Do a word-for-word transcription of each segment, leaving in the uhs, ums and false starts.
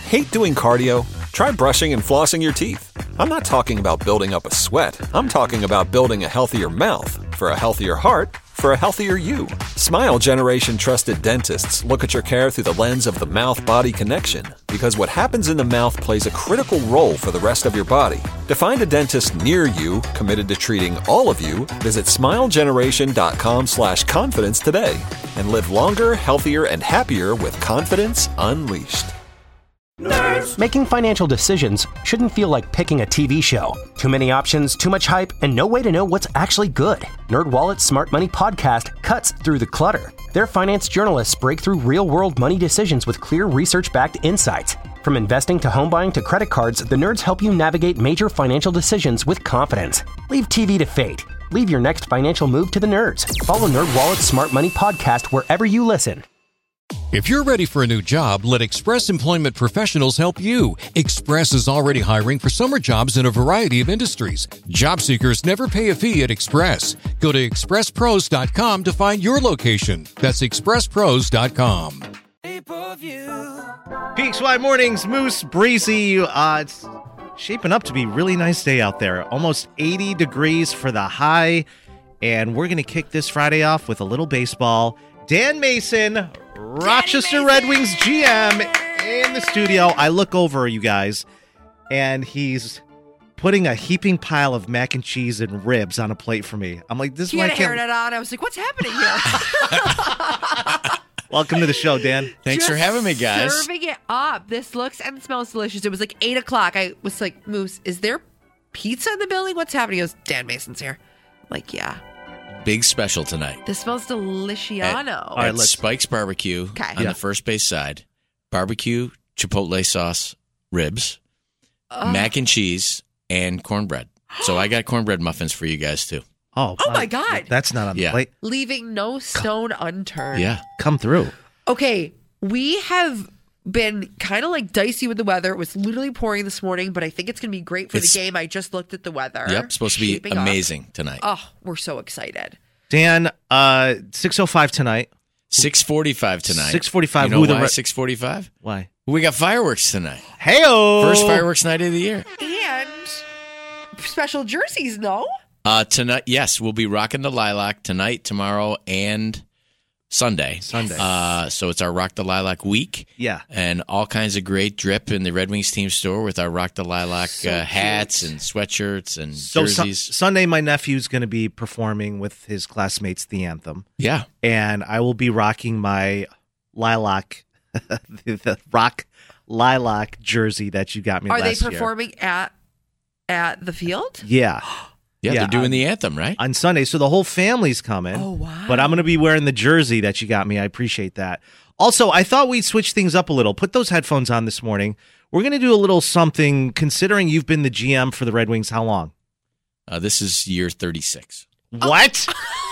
Hate doing cardio? Try brushing and flossing your teeth. I'm not talking about building up a sweat. I'm talking about building a healthier mouth for a healthier heart for a healthier you. Smile Generation trusted dentists look at your care through the lens of the mouth-body connection, because what happens in the mouth plays a critical role for the rest of your body. To find a dentist near you committed to treating all of you, visit smilegeneration.com slash confidence today and live longer, healthier, and happier with confidence unleashed. Nerds. Making financial decisions shouldn't feel like picking a T V show. Too many options, too much hype, and no way to know what's actually good. NerdWallet's Smart Money Podcast cuts through the clutter. Their finance journalists break through real-world money decisions with clear research-backed insights. From investing to home buying to credit cards, the nerds help you navigate major financial decisions with confidence. Leave T V to fate. Leave your next financial move to the nerds. Follow NerdWallet's Smart Money Podcast wherever you listen. If you're ready for a new job, let Express Employment Professionals help you. Express is already hiring for summer jobs in a variety of industries. Job seekers never pay a fee at Express. Go to express pros dot com to find your location. That's express pros dot com. Peaks Y Mornings, Moose, breezy. Uh, it's shaping up to be a really nice day out there. Almost eighty degrees for the high. And we're going to kick this Friday off with a little baseball. Dan Mason, Rochester Red Wings G M, in the studio. I look over, you guys, and he's putting a heaping pile of mac and cheese and ribs on a plate for me. I'm like, this is he why I had a can't... hairnet on. I was like, what's happening here? Welcome to the show, Dan. Thanks Just for having me, guys. Serving it up. This looks and smells delicious. It was like eight o'clock. I was like, Moose, is there pizza in the building? What's happening? He goes, Dan Mason's here. I'm like, yeah. Big special tonight. This smells deliciano. At, right, at let's- Spike's Barbecue Okay. on Yeah. the first base side. Barbecue, chipotle sauce, ribs, Ugh. mac and cheese, and cornbread. So I got cornbread muffins for you guys, too. Oh, Oh, my uh, God. That's not on the Yeah. plate. Leaving no stone unturned. Yeah. Come through. Okay, we have been kind of like dicey with the weather. It was literally pouring this morning, but I think it's going to be great for It's- the game. I just looked at the weather. Yep. Supposed to be Shaping up. amazing tonight. Oh, we're so excited. Dan, uh, six oh five tonight. six forty-five tonight. six forty-five. You know Who the why re- six forty-five? Why? We got fireworks tonight. Hey-o! First fireworks night of the year. And special jerseys, no? Uh, tonight, yes, we'll be rocking the lilac tonight, tomorrow, and Sunday. Sunday. Uh, so it's our Rock the Lilac week. Yeah. And all kinds of great drip in the Red Wings team store with our Rock the Lilac So uh, hats cute. and sweatshirts and So su- jerseys. Sunday, my nephew's going to be performing with his classmates the anthem. Yeah. And I will be rocking my lilac, the, the rock lilac jersey that you got me Are they last year. performing at at the field? Yeah. Yeah, Yeah, they're doing on- the anthem, right? On Sunday. So the whole family's coming. Oh, wow. But I'm going to be wearing the jersey that you got me. I appreciate that. Also, I thought we'd switch things up a little. Put those headphones on this morning. We're going to do a little something, considering you've been the G M for the Red Wings. How long? Uh, this is year thirty-six. What?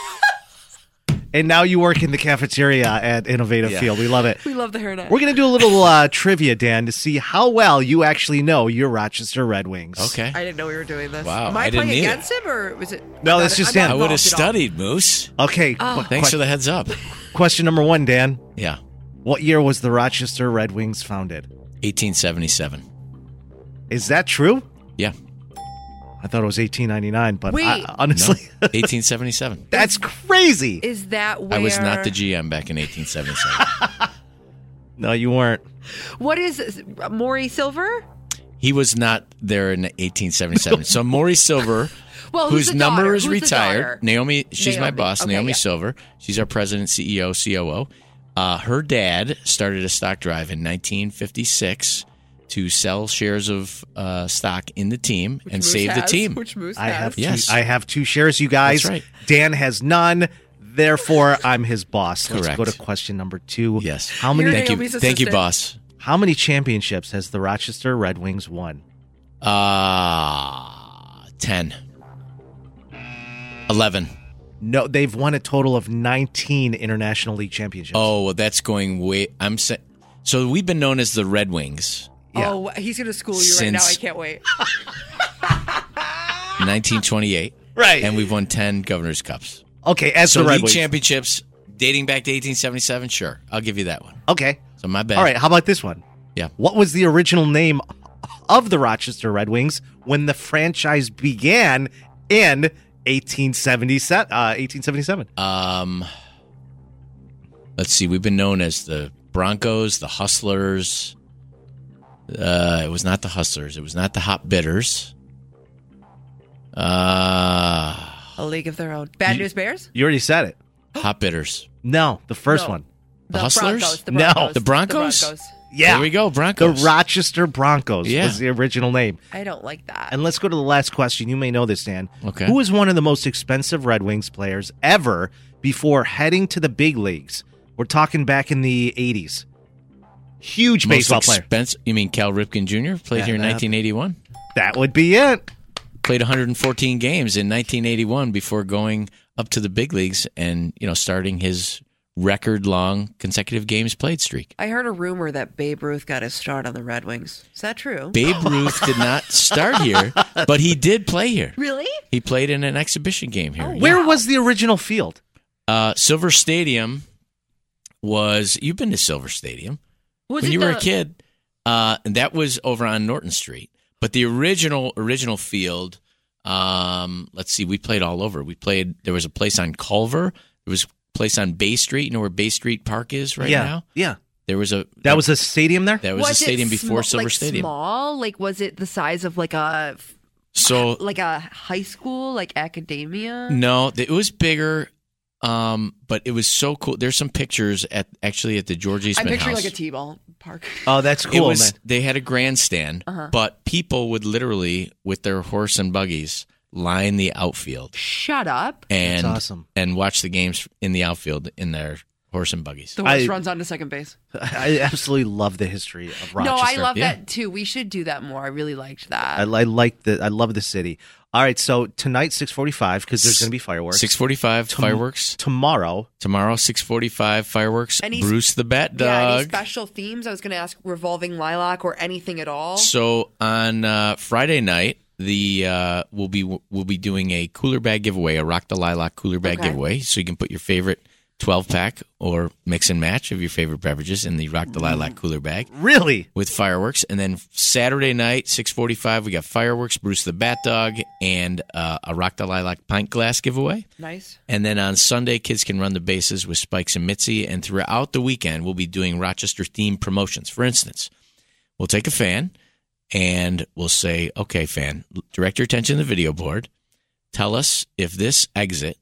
And now you work in the cafeteria at Innovative Yeah. Field. We love it. We love the hairnet. We're going to do a little uh, trivia, Dan, to see how well you actually know your Rochester Red Wings. Okay. I didn't know we were doing this. Wow, Am I, I didn't playing either. against him or was it? No, I'm that's not- just I'm Dan. not I would have involved at all. studied, Moose. Okay. Oh. qu- Thanks que- for the heads up. question number one, Dan. Yeah. What year was the Rochester Red Wings founded? eighteen seventy-seven. Is that true? Yeah. I thought it was eighteen ninety-nine, but I, Wait. honestly, No, eighteen seventy-seven. that's crazy. Is that where I was not the G M back in eighteen seventy-seven. No, you weren't. What is Maury Silver? He was not there in eighteen seventy-seven. So Maurice Silver, Well, who's whose the number daughter? is Who's the retired. daughter? Naomi, she's my Naomi. boss. Okay, Naomi yeah. Silver. She's our president, C E O, C O O. Uh, her dad started a stock drive in nineteen fifty-six to sell shares of uh, stock in the team Which and Moose save the has, team. Which Moose I has. have two, Yes. I have two shares, you guys. That's right. Dan has none. Therefore, I'm his boss. Let's Correct. go to question number two. Yes. How many? You're Thank you, Naomi's thank you, assistant. boss. How many championships has the Rochester Red Wings won? Uh, ten. eleven. No, they've won a total of nineteen International League championships. Oh, well, that's going way. I'm sa- So we've been known as the Red Wings. Yeah. Oh, he's going to school you right now. I Since- can't wait. nineteen twenty-eight. Right. And we've won ten Governor's Cups. Okay, as So the Red league Wings. championships dating back to eighteen seventy-seven, sure. I'll give you that one. Okay. So my bad. All right, how about this one? Yeah. What was the original name of the Rochester Red Wings when the franchise began in eighteen seventy-seven? Uh, eighteen seventy-seven. Um, let's see. We've been known as the Broncos, the Hustlers. Uh, it was not the Hustlers. It was not the Hot Bitters. Uh, A league of their own. Bad News Bears? You already said it. Hot Bitters. No, the first No. one. The Hustlers? Broncos, the No. Broncos. The Broncos? The Broncos. Yeah. There we go, The Broncos. Rochester Broncos Yeah. was the original name. I don't like that. And let's go to the last question. You may know this, Dan. Okay. Who was one of the most expensive Red Wings players ever before heading to the big leagues? We're talking back in the eighties. Huge Most baseball player. expensive. You mean Cal Ripken Junior Played Yeah, here in that- nineteen eighty-one. That would be it. Played one hundred fourteen games in nineteen eighty-one before going up to the big leagues and, you know, starting his record-long consecutive games played streak. I heard a rumor that Babe Ruth got his start on the Red Wings. Is that true? Babe Ruth did not start here, but he did play here. Really? He played in an exhibition game here. Oh, Where Wow. was the original field? Uh, Silver Stadium was. You've been to Silver Stadium Was when it you were the- a kid. Uh, and that was over on Norton Street. But the original original field. Um, let's see. We played all over. We played. There was a place on Culver. There was a place on Bay Street. You know where Bay Street Park is right yeah. now. Yeah. There was a. That was a stadium there? That was, a it stadium before sm- Silver like Stadium. Small? Like, was it the size of like a So like a high school, like academia? no, it was bigger. Um, but it was so cool. There's some pictures at actually at the George Eastman I'm picturing house. like a T-ball park. Oh, that's It cool, was. man. They had a grandstand, Uh-huh. but people would literally, with their horse and buggies, line the outfield Shut up. and That's awesome. and watch the games in the outfield in their horse and buggies. The horse I- runs on to second base. I absolutely love the history of Rochester. No, I love yeah. that too. We should do that more. I really liked that. I, I like the. I love the city. All right, so tonight six forty-five because there's going to be fireworks. Six forty-five fireworks Tomorrow, tomorrow. Six forty-five fireworks. Any- Bruce the Bat yeah, any Dog. special themes? I was going to ask revolving lilac or anything at all. So on uh, Friday night, the uh, we'll be we'll be doing a cooler bag giveaway, a Rock the Lilac cooler bag Okay. giveaway. So you can put your favorite twelve pack or mix and match of your favorite beverages in the Rock the Lilac cooler bag really? with fireworks. And then Saturday night, six forty-five, we got fireworks, Bruce the Bat Dog, and uh, a Rock the Lilac pint glass giveaway. Nice. And then on Sunday, kids can run the bases with Spikes and Mitzi. And throughout the weekend, we'll be doing Rochester-themed promotions. For instance, we'll take a fan and we'll say, okay, fan, direct your attention to the video board. Tell us if this exit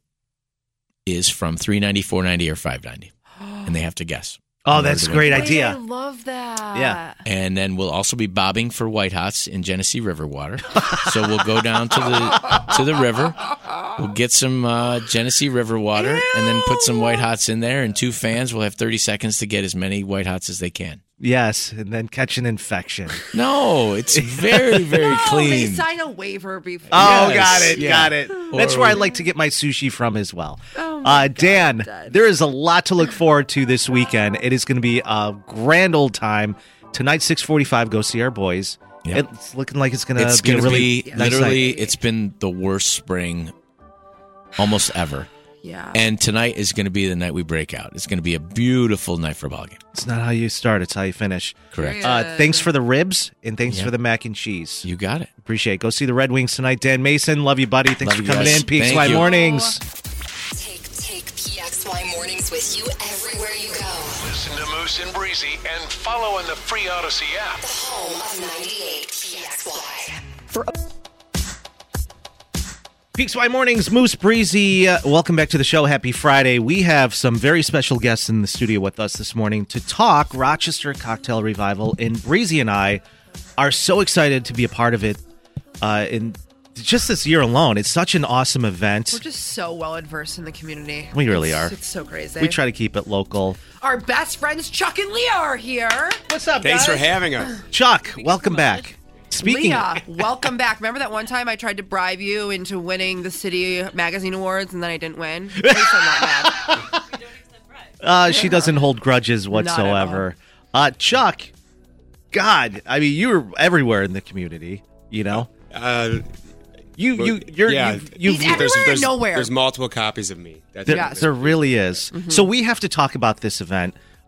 is from three ninety, four ninety, or five ninety. And they have to guess. Oh, In that's a order to great win. Wait, I idea. love that. Yeah. And then we'll also be bobbing for White Hots in Genesee River water. So we'll go down to the to the river. We'll get some uh, Genesee River water and then put some White Hots in there. And two fans will have thirty seconds to get as many White Hots as they can. Yes, and then catch an infection. No, it's very, very No, they clean. sign a waiver before. Oh, Yes, got it, yeah. got it. That's Or- where I like to get my sushi from as well. Oh my uh, Dan, God. there is a lot to look forward to this weekend. It is going to be a grand old time. Tonight, six forty-five, go see our boys. Yep. It's looking like it's going It's to be a going to really be nice literally, night. it's been the worst spring almost ever. Yeah. And tonight is going to be the night we break out. It's going to be a beautiful night for a ball game. It's not how you start, it's how you finish. Correct. Uh, thanks for the ribs, and thanks Yeah. for the mac and cheese. You got it. Appreciate it. Go see the Red Wings tonight. Dan Mason, love you, buddy. Thanks Love for you coming guys. in. P X Y Thank you. Mornings. Take, take P X Y Mornings with you everywhere you go. Listen to Moose and Breezy and follow on the free Odyssey app. The home of ninety-eight P X Y. P X Y Mornings, Moose Breezy. Uh, welcome back to the show. Happy Friday. We have some very special guests in the studio with us this morning to talk Rochester Cocktail Revival. And Breezy and I are so excited to be a part of it uh, in just this year alone. It's such an awesome event. We're just so well adversed in the community. We really It's- are. It's so crazy. We try to keep it local. Our best friends Chuck and Leah are here. What's up, Thanks guys? for having us. Chuck, welcome back. Speaking Leah, welcome back. Remember that one time I tried to bribe you into winning the City Magazine Awards and then I didn't win? At least I'm not mad. Uh, she doesn't hold grudges Not at whatsoever. Uh, Chuck, God, I mean, you're everywhere in the community. You know, Uh, you but- you you're yeah. you, you've He's everywhere and nowhere. There's multiple copies of me. That's there, Yes. there really is. So we have to talk about this event.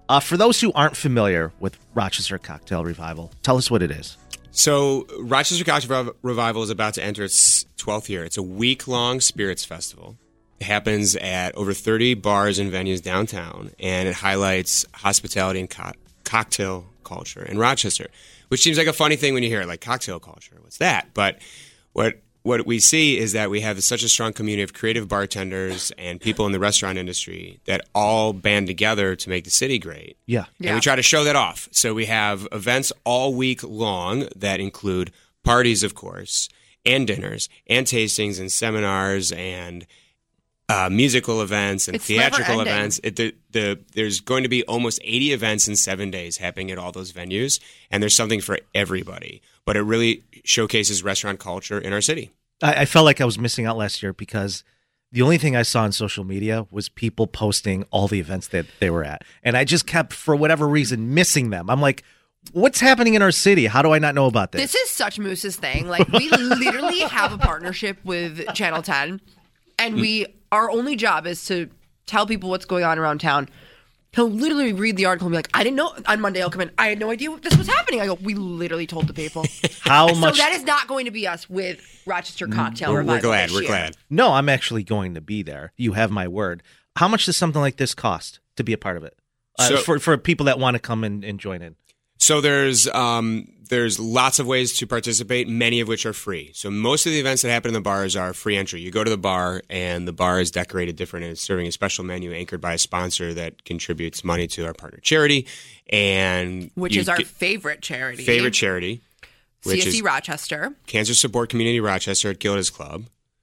Uh, for those who aren't familiar with Rochester Cocktail Revival, tell us what it is. So, Rochester Cocktail Revival is about to enter its twelfth year. It's a week-long spirits festival. It happens at over thirty bars and venues downtown, and it highlights hospitality and co- cocktail culture in Rochester, which seems like a funny thing when you hear it, like cocktail culture. What's that? But what what we see is that we have such a strong community of creative bartenders and people in the restaurant industry that all band together to make the city great. Yeah. Yeah. And we try to show that off. So we have events all week long that include parties, of course, and dinners, and tastings, and seminars, and uh, musical events, and It's theatrical never-ending. events. It, the, the, there's going to be almost eighty events in seven days happening at all those venues, and there's something for everybody. But it really showcases restaurant culture in our city. I, I felt like I was missing out last year because the only thing I saw on social media was people posting all the events that they were at. And I just kept, for whatever reason, missing them. I'm like, what's happening in our city? How do I not know about this? This is such Moose's thing. Like, we literally have a partnership with Channel ten, and we our only job is to tell people what's going on around town. He'll literally read the article and be like, I didn't know. On Monday, he'll come in. I had no idea this was happening. I go, we literally told the people. How so much? that is not going to be us with Rochester Cocktail We're, Revival we're glad. this We're year. glad. No, I'm actually going to be there. You have my word. How much does something like this cost to be a part of it? Uh, So- for for people that want to come and, and join in. So there's um, there's lots of ways to participate, many of which are free. So most of the events that happen in the bars are free entry. You go to the bar, and the bar is decorated different, and it's serving a special menu anchored by a sponsor that contributes money to our partner charity, and Which you is our get- favorite charity. favorite charity, which C S C is Rochester. Cancer Support Community Rochester at Gilda's Club.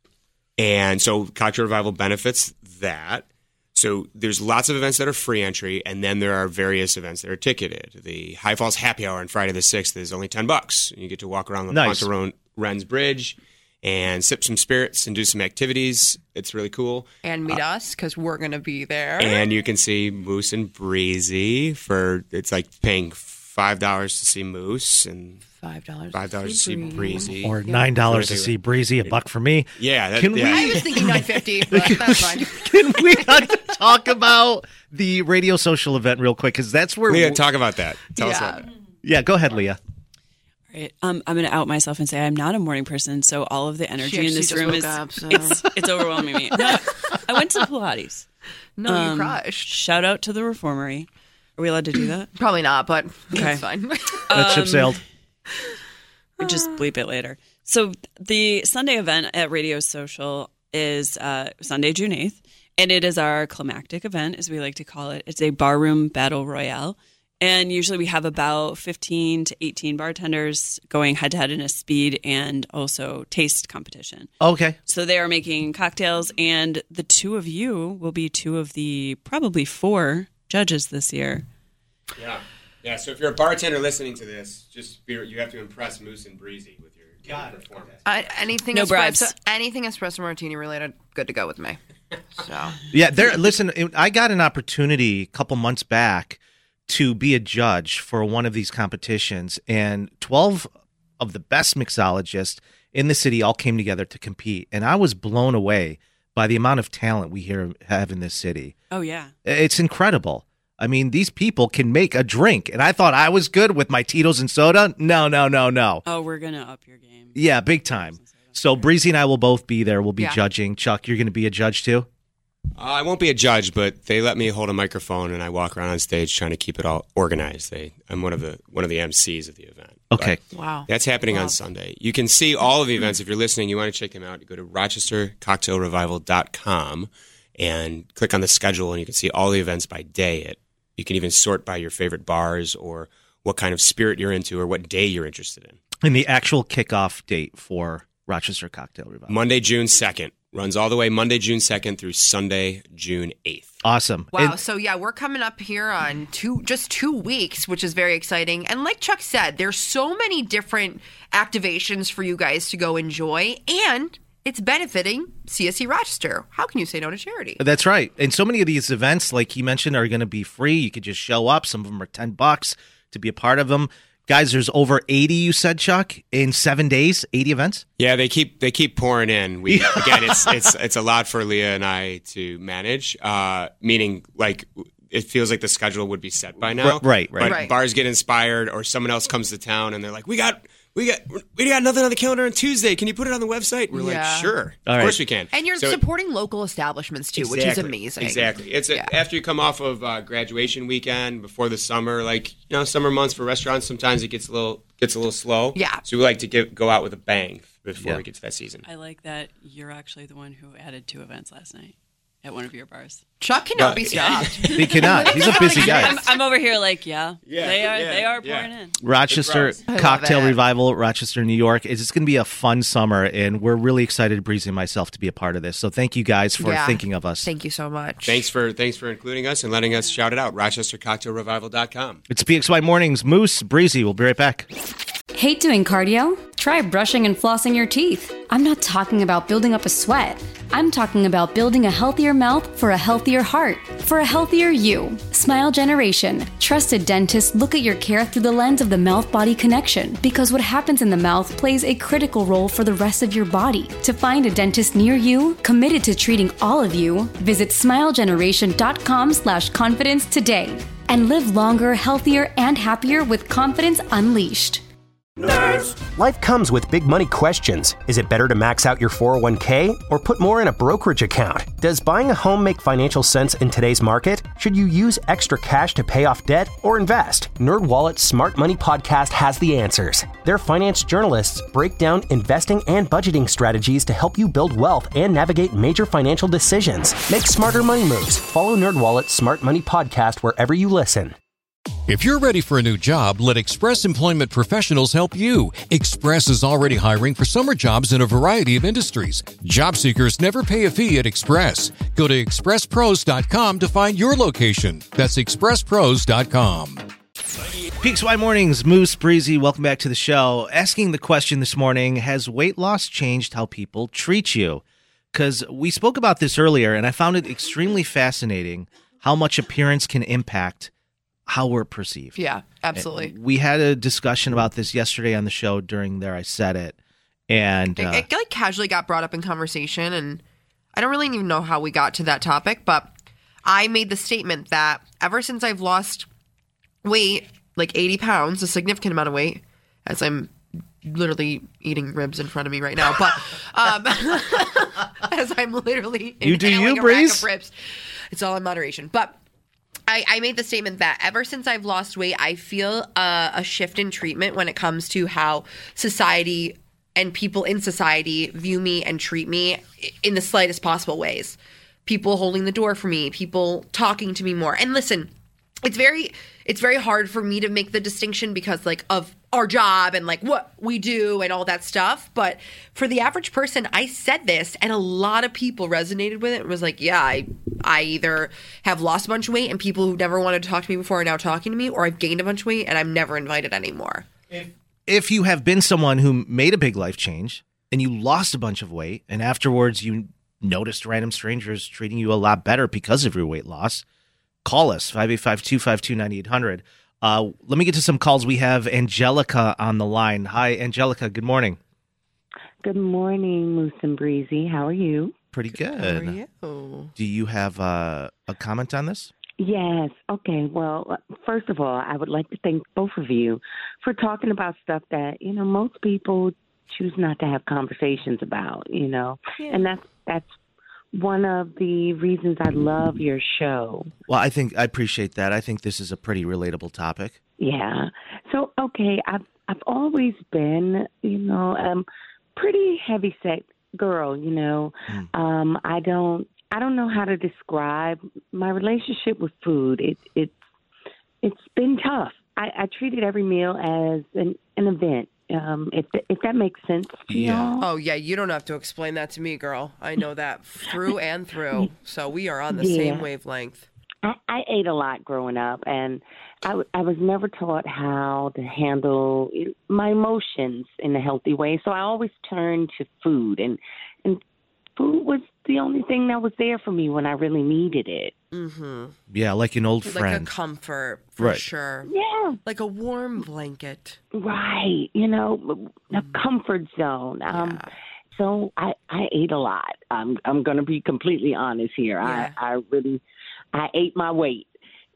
And so Cocktail Revival benefits that. So there's lots of events that are free entry, and then there are various events that are ticketed. The High Falls Happy Hour on Friday the sixth is only ten bucks. You get to walk around the Nice. Ponte Rennes Bridge and sip some spirits and do some activities. It's really cool. And meet us, because we're going to be there. And you can see Moose and Breezy for, it's like paying five dollars to see Moose and Five dollars. five dollars to see Breezy. Or nine dollars to Yeah. see Breezy, a buck for me. Yeah, that, Can yeah. I was thinking nine fifty, but that's fine. Can we not talk about the radio social event real quick? Because that's where. Leah, talk about that. Tell us Yeah. about that. yeah, go ahead, Leah. Right. Um, I'm going to out myself and say I'm not a morning person, so all of the energy She in this actually room just is woke up, so- it's it's overwhelming me. No, I went to Pilates. No, Um, you crushed. Shout out to the Reformery. Are we allowed to do that? Probably not, but Okay. that's fine. That ship sailed. Or just bleep it later. So the Sunday event at Radio Social is uh, Sunday, June eighth, and it is our climactic event, as we like to call it. It's a barroom battle royale. And usually we have about fifteen to eighteen bartenders going head-to-head in a speed and also taste competition. Okay. So they are making cocktails, and the two of you will be two of the probably four judges this year. Yeah. Yeah, so if you're a bartender listening to this, just be, you have to impress Moose and Breezy with your, your performance. I, anything No espresso, bribes. anything espresso martini related, good to go with me. So Yeah, there. Listen, I got an opportunity a couple months back to be a judge for one of these competitions, and twelve of the best mixologists in the city all came together to compete, and I was blown away by the amount of talent we here have in this city. Oh, yeah. It's incredible. I mean, these people can make a drink, and I thought I was good with my Tito's and soda. No, no, no, no. Oh, we're going to up your game. Yeah, big time. So Breezy and I will both be there. We'll be Yeah. judging. Chuck, you're going to be a judge too? Uh, I won't be a judge, but they let me hold a microphone and I walk around on stage trying to keep it all organized. They, I'm one of the one of the M Cs of the event. Okay. wow. That's happening on Sunday. You can see all of the events. If you're listening, you want to check them out, you go to rochester cocktail revival dot com and click on the schedule, and you can see all the events by day. It You can even sort by your favorite bars or what kind of spirit you're into or what day you're interested in. And the actual kickoff date for Rochester Cocktail Revival. Monday, June second. Runs all the way Monday, June second through Sunday, June eighth. Awesome. Wow. And- So yeah, we're coming up here on two, just two weeks, which is very exciting. And like Chuck said, there's so many different activations for you guys to go enjoy, and it's benefiting C S C Rochester. How can you say no to charity? That's right. And so many of these events, like he mentioned, are going to be free. You could just show up. Some of them are ten bucks to be a part of them. Guys, there's over eighty, you said, Chuck, in seven days, eighty events? Yeah, they keep they keep pouring in. We again, it's it's it's a lot for Leah and I to manage. Uh, meaning, like, it feels like the schedule would be set by now. Right, right. But Right. bars get inspired, or someone else comes to town and they're like, "We got, we got, we got nothing on the calendar on Tuesday. Can you put it on the website?" We're Yeah. like, "Sure, All of right. course we can." And you're So- supporting local establishments too, which is Exactly. amazing. Exactly. It's a, Yeah. after you come off of uh, graduation weekend before the summer, like you know, summer months for restaurants sometimes it gets a little gets a little slow. Yeah. So we like to give, go out with a bang before Yeah. we get to that season. I like that you're actually the one who added two events last night at one of your bars. Chuck cannot Well, be stopped. He cannot. He's a busy guy. I'm, I'm over here like, yeah, Yeah, they are. yeah, they are yeah. pouring in. Rochester It's I love Cocktail it. Revival, Rochester, New York. It's going to be a fun summer, and we're really excited, Breezy and myself, to be a part of this. So thank you guys for Yeah. thinking of us. Thank you so much. Thanks for thanks for including us and letting us shout it out. Rochester Cocktail Revival dot com. It's P X Y Mornings. Moose, Breezy. We'll be right back. Hate doing cardio? Try brushing and flossing your teeth. I'm not talking about building up a sweat. I'm talking about building a healthier mouth for a healthier heart, for a healthier you. Smile Generation. Trusted dentists look at your care through the lens of the mouth-body connection, because what happens in the mouth plays a critical role for the rest of your body. To find a dentist near you, committed to treating all of you, visit smilegeneration.com slash confidence today. And live longer, healthier, and happier with confidence unleashed. Life comes with big money questions. Is it better to max out your four oh one k or put more in a brokerage account? Does buying a home make financial sense in today's market? Should you use extra cash to pay off debt or invest? NerdWallet's Smart Money Podcast has the answers. Their finance journalists break down investing and budgeting strategies to help you build wealth and navigate major financial decisions. Make smarter money moves. Follow NerdWallet's Smart Money Podcast wherever you listen. If you're ready for a new job, let Express Employment Professionals help you. Express is already hiring for summer jobs in a variety of industries. Job seekers never pay a fee at Express. Go to express pros dot com to find your location. That's express pros dot com. P X Y Mornings, Moose, Breezy, welcome back to the show. Asking the question this morning, has weight loss changed how people treat you? Because we spoke about this earlier, and I found it extremely fascinating how much appearance can impact how we're perceived. Yeah, absolutely. We had a discussion about this yesterday on the show during There I Said It. And uh, it, it like casually got brought up in conversation, and I don't really even know how we got to that topic, but I made the statement that ever since I've lost weight, like eighty pounds, a significant amount of weight, as I'm literally eating ribs in front of me right now, but um, as I'm literally You do inhaling you, a rack Breeze? of ribs. It's all in moderation. But I, I made the statement that ever since I've lost weight, I feel uh, a shift in treatment when it comes to how society and people in society view me and treat me in the slightest possible ways. People holding the door for me, people talking to me more. And listen, it's very it's very hard for me to make the distinction because like of our job and like what we do and all that stuff. But for the average person, I said this and a lot of people resonated with it. It was like, yeah, I I either have lost a bunch of weight and people who never wanted to talk to me before are now talking to me, or I've gained a bunch of weight and I'm never invited anymore. if you have been someone who made a big life change and you lost a bunch of weight and afterwards you noticed random strangers treating you a lot better because of your weight loss, call us, five eight five, two five two, nine eight hundred. Uh, let me get to some calls. We have Angelica on the line. Hi, Angelica. Good morning. Good morning, Moose and Breezy. How are you? Pretty good. How are you? Do you have uh, a comment on this? Yes. Okay. Well, first of all, I would like to thank both of you for talking about stuff that, you know, most people choose not to have conversations about, you know, Yeah. and that's, that's one of the reasons I love your show. Well, I think I appreciate that. I think this is a pretty relatable topic. Yeah. So, okay, I've I've always been, you know, um, pretty heavy set girl. You know, Mm. um, I don't I don't know how to describe my relationship with food. It it's it's been tough. I, I treated every meal as an an event. Um, if if that makes sense to Yeah. y'all. Oh, yeah, you don't have to explain that to me, girl. I know that through and through. So we are on the Yeah. same wavelength. I, I ate a lot growing up, and I, w- I was never taught how to handle my emotions in a healthy way. So I always turned to food, and and food was the only thing that was there for me when I really needed it. Mm-hmm. Yeah, like an old Like friend. a comfort, for Right. sure. Yeah, Like a warm blanket. right. You know, a comfort zone. Um, Yeah. So I, I ate a lot. I'm I'm going to be completely honest here. Yeah. I, I really I ate my weight.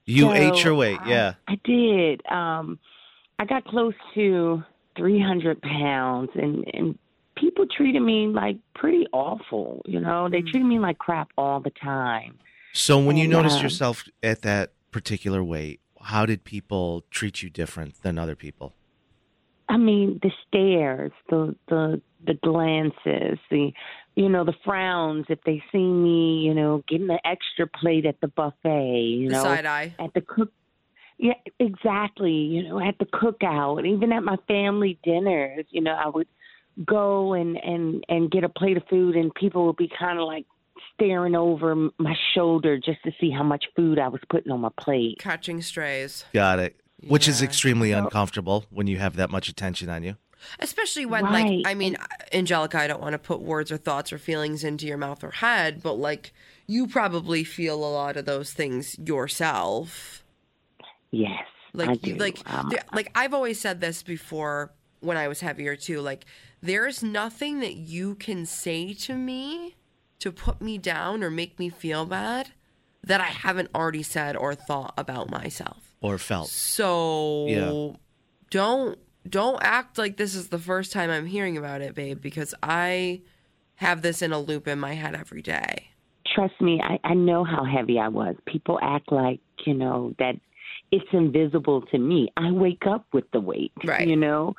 You So, ate your weight, I- yeah. I did. Um, I got close to three hundred pounds, and, and people treated me like pretty awful. You know, they treated me like crap all the time. So when you And, noticed uh, yourself at that particular weight, how did people treat you different than other people? I mean, the stares, the the the glances, the you know, the frowns if they see me, you know, getting the extra plate at the buffet, you The know, side eye. at the cook. Yeah, exactly. You know, at the cookout, even at my family dinners, you know, I would go and and and get a plate of food, and people would be kind of like staring over m- my shoulder just to see how much food I was putting on my plate. Catching strays. Got it. Which is Yeah. extremely uncomfortable when you have that much attention on you. Especially when, Right. like, I mean, Angelica, I don't want to put words or thoughts or feelings into your mouth or head, but, like, you probably feel a lot of those things yourself. Yes, Like, I you, do. like, Um, there- like I've always said this before when I was heavier too. Like, there's nothing that you can say to me to put me down or make me feel bad that I haven't already said or thought about myself. Or felt. So Yeah. don't don't act like this is the first time I'm hearing about it, babe, because I have this in a loop in my head every day. Trust me, I, I know how heavy I was. People act like, you know, that it's invisible to me. I wake up with the weight, Right. you know?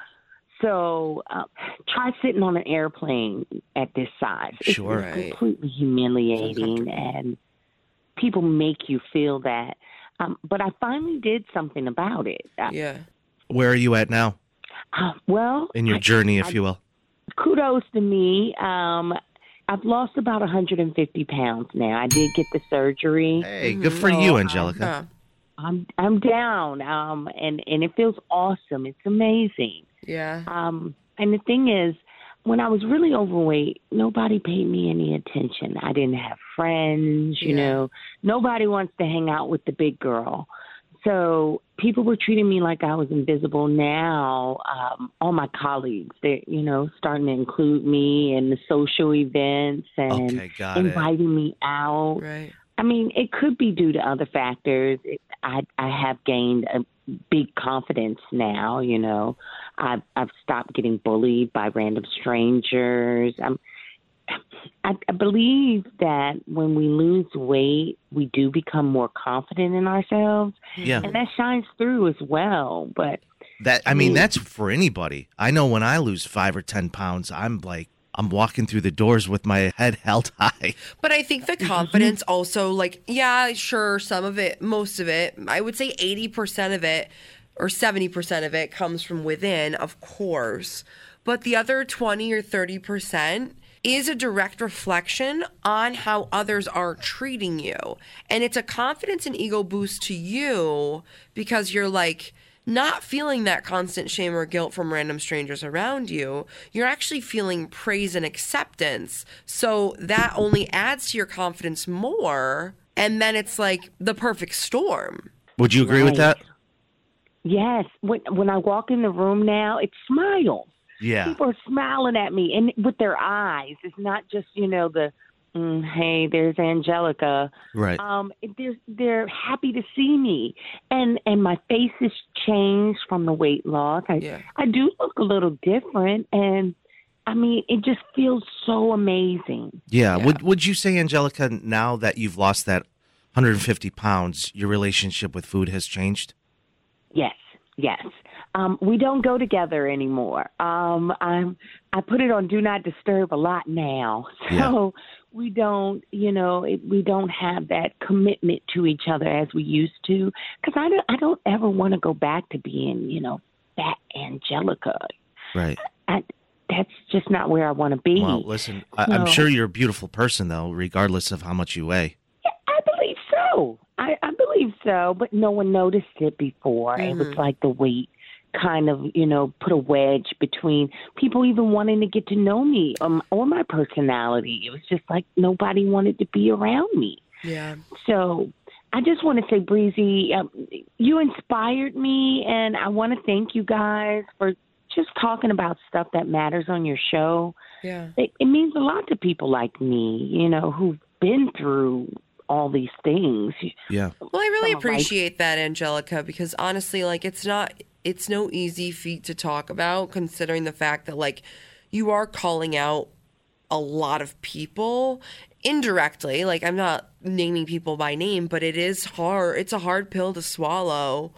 So uh, try sitting on an airplane at this size. It's- Sure. It's, Right. completely humiliating, and people make you feel that. Um, but I finally did something about it. Uh, Yeah. Where are you at now uh, well, in your I- journey, if I- you will? kudos to me. Um, I've lost about one hundred fifty pounds now. I did get the surgery. Hey, good for So, you, um, Angelica. Yeah. I'm I'm down, um, and and it feels awesome. It's amazing. Yeah. Um, and the thing is, when I was really overweight, nobody paid me any attention. I didn't have friends, you Yeah. know. Nobody wants to hang out with the big girl. So people were treating me like I was invisible. Now, um, all my colleagues, they're, you know, starting to include me in the social events and Okay, got it. inviting me out. Right. I mean, it could be due to other factors. It, I I have gained a big confidence now. You know, I've I've stopped getting bullied by random strangers. I'm, I, I believe that when we lose weight, we do become more confident in ourselves, Yeah. and that shines through as well. But That I mean, Mm. that's for anybody. I know when I lose five or ten pounds, I'm like, I'm walking through the doors with my head held high. But I think the confidence also, like, yeah, sure, some of it, most of it, I would say eighty percent of it or seventy percent of it comes from within, of course. But the other twenty or thirty percent is a direct reflection on how others are treating you. And it's a confidence and ego boost to you because you're like, not feeling that constant shame or guilt from random strangers around you. You're actually feeling praise and acceptance. So that only adds to your confidence more. And then it's like the perfect storm. Would you agree with Right. that? yes, when when I walk in the room now, it's smiles. Yeah. People are smiling at me and with their eyes. It's not just, you know, the, mm, hey, there's Angelica. Right. Um, they're, they're happy to see me. And and my face has changed from the weight loss. I, Yeah. I do look a little different. And, I mean, it just feels so amazing. Yeah. Yeah. Would Would you say, Angelica, now that you've lost that one hundred fifty pounds, your relationship with food has changed? Yes, yes. Um, we don't go together anymore. Um, I'm, I put it on Do Not Disturb a lot now. So Yeah. we don't, you know, it, we don't have that commitment to each other as we used to. Because I don't, I don't ever want to go back to being, you know, fat Angelica. Right. I, that's just not where I want to be. Well, listen, I, I'm No. sure you're a beautiful person, though, regardless of how much you weigh. I believe so. I, I believe so, but no one noticed it before. It was like the weight kind of, you know, put a wedge between people even wanting to get to know me um, or my personality. It was just like nobody wanted to be around me. Yeah. So I just want to say, Breezy, um, you inspired me, and I want to thank you guys for just talking about stuff that matters on your show. Yeah. It, it means a lot to people like me, you know, who've been through all these things. Yeah. Well, I really Some of my- appreciate that, Angelica, because honestly, like, it's not, it's no easy feat to talk about, considering the fact that, like, you are calling out a lot of people indirectly. Like, I'm not naming people by name, but it is hard. It's a hard pill to swallow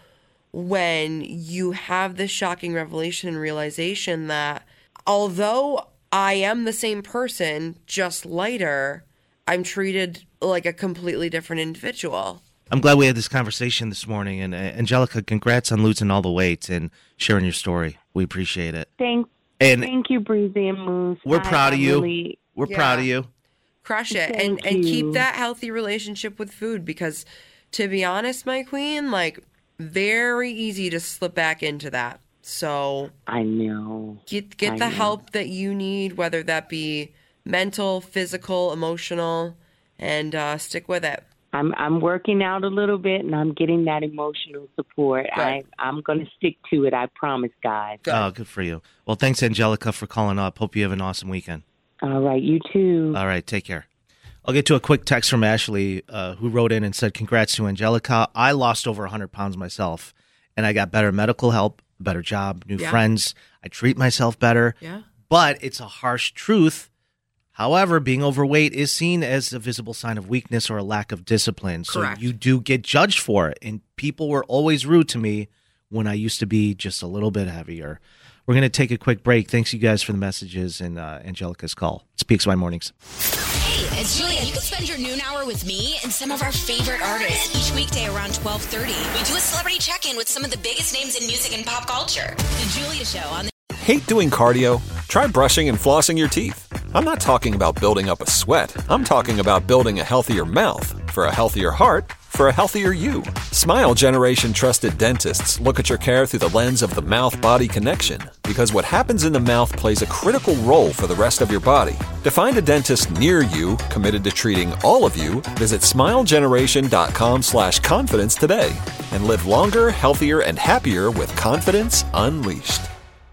when you have this shocking revelation and realization that although I am the same person, just lighter, I'm treated like a completely different individual. I'm glad we had this conversation this morning. And uh, Angelica, congrats on losing all the weight and sharing your story. We appreciate it. Thank, And thank you, Breezy and Moose. We're I- proud I of you. really- We're Yeah. proud of you. Crush it. Thank and and you. keep that healthy relationship with food, because to be honest, my queen, like, very easy to slip back into that. So I know. get get I the know. help that you need, whether that be mental, physical, emotional, and uh, stick with it. I'm I'm working out a little bit, and I'm getting that emotional support. Good. I I'm going to stick to it. I promise, guys. Oh, good for you. Well, thanks, Angelica, for calling up. Hope you have an awesome weekend. All right, you too. All right, take care. I'll get to a quick text from Ashley, uh, who wrote in and said, congrats to Angelica. I lost over one hundred pounds myself, and I got better medical help, better job, new Yeah. friends. I treat myself better. Yeah. But it's a harsh truth. However, being overweight is seen as a visible sign of weakness or a lack of discipline. So Correct. you do get judged for it. And people were always rude to me when I used to be just a little bit heavier. We're going to take a quick break. Thanks, you guys, for the messages and uh, Angelica's call. It's P X Y Mornings. Hey, it's Julia. You can spend your noon hour with me and some of our favorite artists each weekday around twelve thirty. We do a celebrity check-in with some of the biggest names in music and pop culture. The Julia Show on the... Hate doing cardio? Try brushing and flossing your teeth. I'm not talking about building up a sweat. I'm talking about building a healthier mouth. For a healthier heart, for a healthier you. Smile Generation trusted dentists look at your care through the lens of the mouth-body connection, because what happens in the mouth plays a critical role for the rest of your body. To find a dentist near you committed to treating all of you, visit smilegeneration.com slash confidence today and live longer, healthier, and happier with confidence unleashed.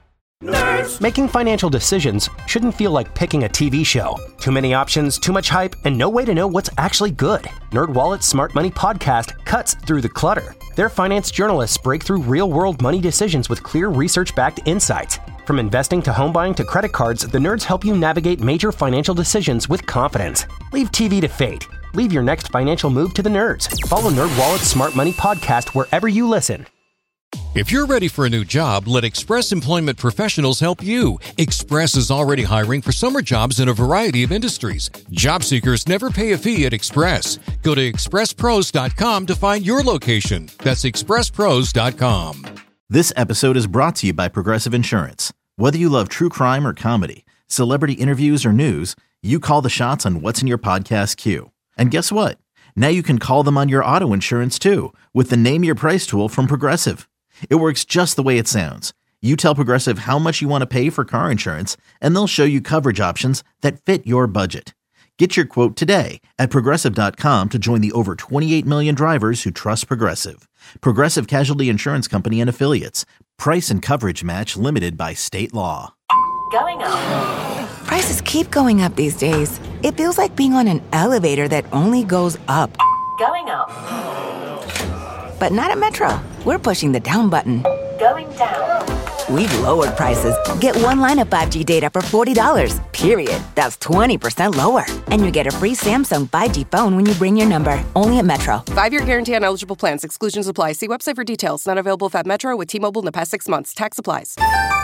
Making financial decisions shouldn't feel like picking a T V show. Too many options, too much hype, and no way to know what's actually good. NerdWallet's Smart Money Podcast cuts through the clutter. Their finance journalists break through real-world money decisions with clear research-backed insights. From investing to home buying to credit cards, the nerds help you navigate major financial decisions with confidence. Leave T V to fate. Leave your next financial move to the nerds. Follow NerdWallet's Smart Money Podcast wherever you listen. If you're ready for a new job, let Express Employment Professionals help you. Express is already hiring for summer jobs in a variety of industries. Job seekers never pay a fee at Express. Go to express pros dot com to find your location. That's express pros dot com. This episode is brought to you by Progressive Insurance. Whether you love true crime or comedy, celebrity interviews or news, you call the shots on what's in your podcast queue. And guess what? Now you can call them on your auto insurance too with the Name Your Price tool from Progressive. It works just the way it sounds. You tell Progressive how much you want to pay for car insurance, and they'll show you coverage options that fit your budget. Get your quote today at progressive dot com to join the over twenty-eight million drivers who trust Progressive. Progressive Casualty Insurance Company and Affiliates. Price and coverage match limited by state law. Going up. Prices keep going up these days. It feels like being on an elevator that only goes up. Going up. But not at Metro. We're pushing the down button. Going down. We've lowered prices. Get one line of five G data for forty dollars, period. That's twenty percent lower. And you get a free Samsung five G phone when you bring your number. Only at Metro. Five-year guarantee on eligible plans. Exclusions apply. See website for details. Not available if at Metro with T-Mobile in the past six months. Tax applies.